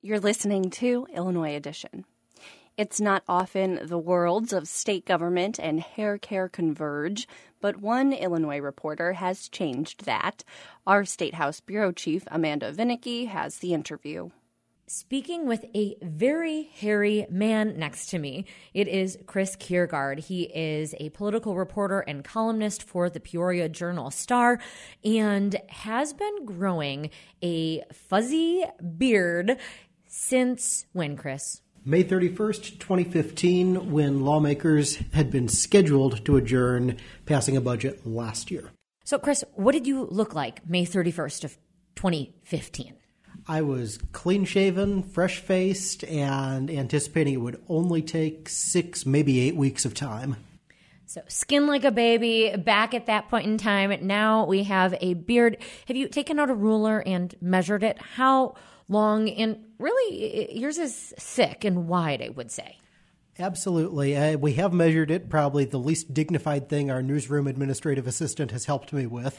You're listening to Illinois Edition. It's not often the worlds of state government and hair care converge, but one Illinois reporter has changed that. Our State House Bureau Chief, Amanda Vinicky, has the interview. Speaking with a very hairy man next to me, it is Chris Kiergaard. He is a political reporter and columnist for the Peoria Journal-Star and has been growing a fuzzy beard since when, Chris? May 31st, 2015, when lawmakers had been scheduled to adjourn passing a budget last year. So, Chris, what did you look like May 31st of 2015? I was clean-shaven, fresh-faced, and anticipating it would only take 6, maybe 8 weeks of time. So skin like a baby, back at that point in time. Now we have a beard. Have you taken out a ruler and measured it? How long? And really, yours is thick and wide, I would say. Absolutely. We have measured it, probably the least dignified thing our newsroom administrative assistant has helped me with.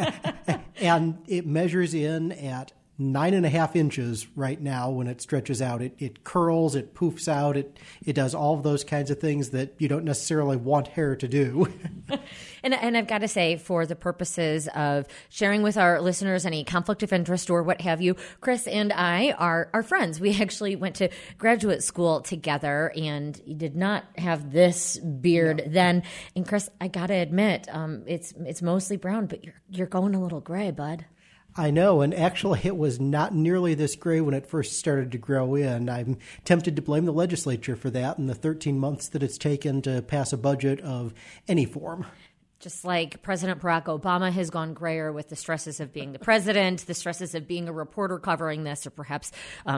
And it measures in at 9.5 inches right now when it stretches out. It curls, it poofs out, it does all of those kinds of things that you don't necessarily want hair to do. And I've got to say, for the purposes of sharing with our listeners any conflict of interest or what have you, Chris and I are friends. We actually went to graduate school together, and you did not have this beard then. And Chris, I got to admit, it's mostly brown, but you're going a little gray, bud. I know, and actually it was not nearly this gray when it first started to grow in. I'm tempted to blame the legislature for that and the 13 months that it's taken to pass a budget of any form. Just like President Barack Obama has gone grayer with the stresses of being the president, the stresses of being a reporter covering this, or perhaps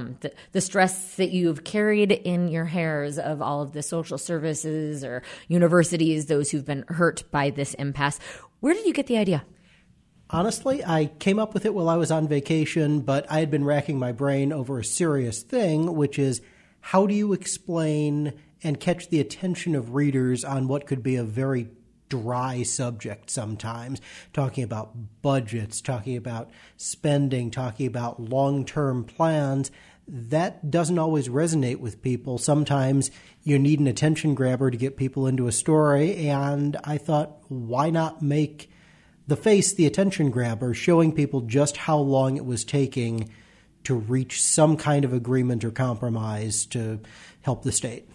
the stress that you've carried in your hairs of all of the social services or universities, those who've been hurt by this impasse. Where did you get the idea? Honestly, I came up with it while I was on vacation, but I had been racking my brain over a serious thing, which is how do you explain and catch the attention of readers on what could be a very dry subject sometimes, talking about budgets, talking about spending, talking about long-term plans. That doesn't always resonate with people. Sometimes you need an attention grabber to get people into a story, and I thought, why not make the face the attention grabber, showing people just how long it was taking to reach some kind of agreement or compromise to help the state.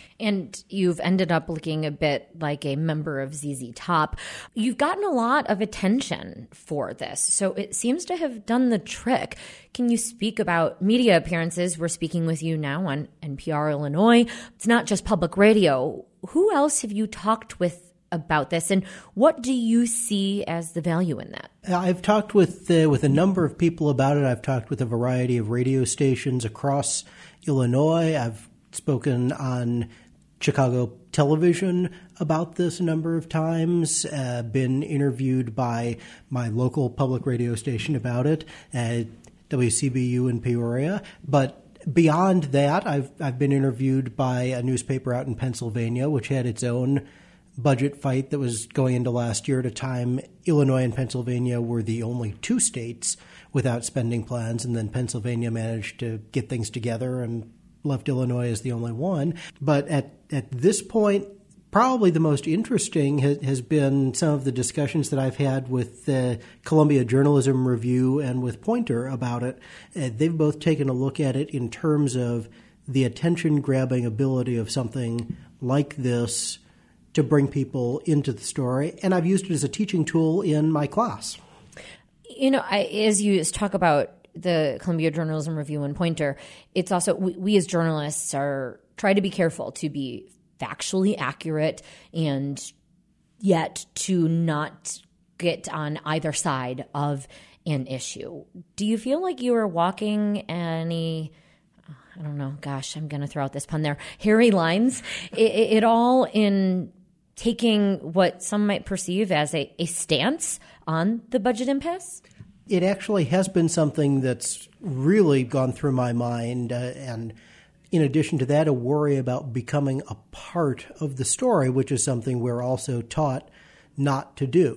And you've ended up looking a bit like a member of ZZ Top. You've gotten a lot of attention for this, so it seems to have done the trick. Can you speak about media appearances? We're speaking with you now on NPR Illinois. It's not just public radio. Who else have you talked with about this, and what do you see as the value in that? I've talked with a number of people about it. I've talked with a variety of radio stations across Illinois. I've spoken on Chicago television about this a number of times, been interviewed by my local public radio station about it, WCBU in Peoria. But beyond that, I've been interviewed by a newspaper out in Pennsylvania, which had its own budget fight that was going into last year. At a time, Illinois and Pennsylvania were the only two states without spending plans, and then Pennsylvania managed to get things together and left Illinois as the only one. But at this point, probably the most interesting has been some of the discussions that I've had with the Columbia Journalism Review and with Poynter about it. They've both taken a look at it in terms of the attention-grabbing ability of something like this to bring people into the story, and I've used it as a teaching tool in my class. You know, as you talk about the Columbia Journalism Review and Poynter, it's also, we as journalists try to be careful to be factually accurate and yet to not get on either side of an issue. Do you feel like you are walking any, I don't know, gosh, I'm going to throw out this pun there, hairy lines, it all in taking what some might perceive as a stance on the budget impasse? It actually has been something that's really gone through my mind, and in addition to that, a worry about becoming a part of the story, which is something we're also taught not to do.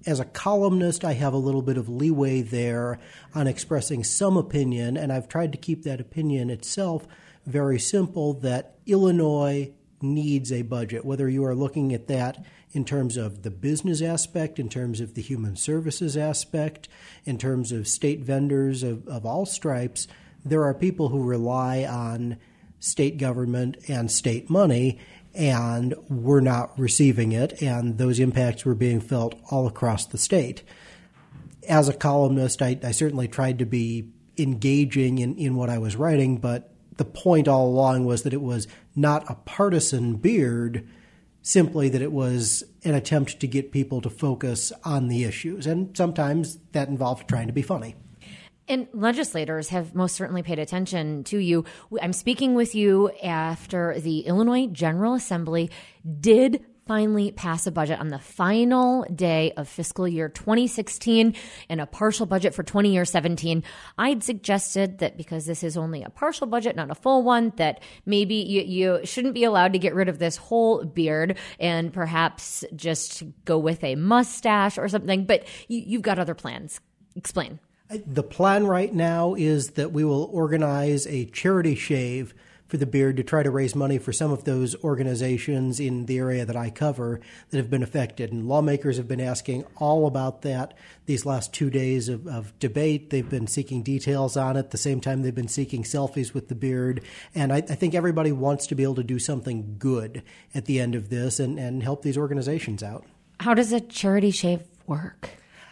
As a columnist, I have a little bit of leeway there on expressing some opinion, and I've tried to keep that opinion itself very simple, that Illinois needs a budget, whether you are looking at that in terms of the business aspect, in terms of the human services aspect, in terms of state vendors of all stripes. There are people who rely on state government and state money, and we're not receiving it, and those impacts were being felt all across the state. As a columnist, I certainly tried to be engaging in what I was writing, but the point all along was that it was not a partisan beard, simply that it was an attempt to get people to focus on the issues. And sometimes that involved trying to be funny. And legislators have most certainly paid attention to you. I'm speaking with you after the Illinois General Assembly did finally pass a budget on the final day of fiscal year 2016 and a partial budget for 2017. I'd suggested that because this is only a partial budget, not a full one, that maybe you shouldn't be allowed to get rid of this whole beard and perhaps just go with a mustache or something. But you've got other plans. Explain. The plan right now is that we will organize a charity shave for the beard to try to raise money for some of those organizations in the area that I cover that have been affected. And lawmakers have been asking all about that these last 2 days of debate. They've been seeking details on it. At the same time, they've been seeking selfies with the beard. And I think everybody wants to be able to do something good at the end of this and help these organizations out. How does a charity shave work?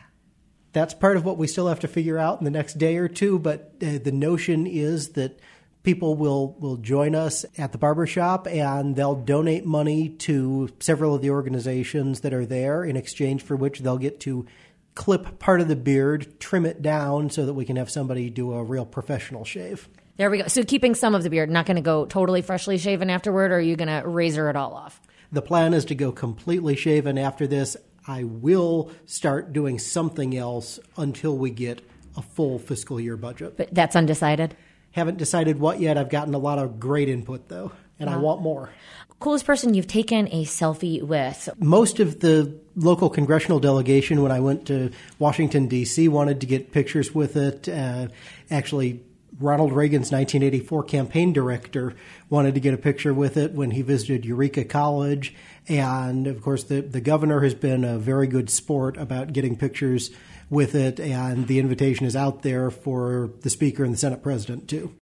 That's part of what we still have to figure out in the next day or two. But the notion is that people will join us at the barbershop and they'll donate money to several of the organizations that are there, in exchange for which they'll get to clip part of the beard, trim it down so that we can have somebody do a real professional shave. There we go. So keeping some of the beard, not going to go totally freshly shaven afterward, or are you going to razor it all off? The plan is to go completely shaven after this. I will start doing something else until we get a full fiscal year budget. But that's undecided? Haven't decided what yet. I've gotten a lot of great input, though, and I want more. Coolest person you've taken a selfie with? Most of the local congressional delegation, when I went to Washington, D.C., wanted to get pictures with it. Actually, Ronald Reagan's 1984 campaign director wanted to get a picture with it when he visited Eureka College. And, of course, the governor has been a very good sport about getting pictures with it, and the invitation is out there for the Speaker and the Senate President, too.